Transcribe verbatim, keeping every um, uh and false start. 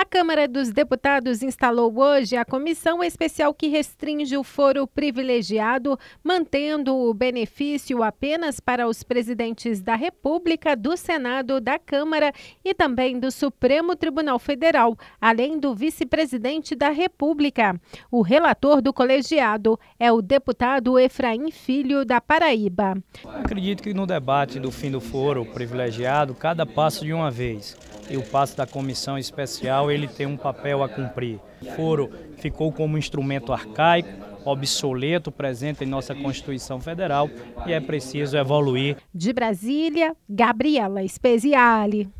Câmara dos Deputados instalou hoje a comissão especial que restringe o foro privilegiado, mantendo o benefício apenas para os presidentes da República, do Senado, da Câmara e também do Supremo Tribunal Federal, além do vice-presidente da República. O relator do colegiado é o deputado Efraim Filho, da Paraíba. Acredito que no debate do fim do foro privilegiado, cada passo de uma vez. E o passo da comissão especial, ele tem um papel a cumprir. O foro ficou como um instrumento arcaico, obsoleto, presente em nossa Constituição Federal e é preciso evoluir. De Brasília, Gabriela Speziale.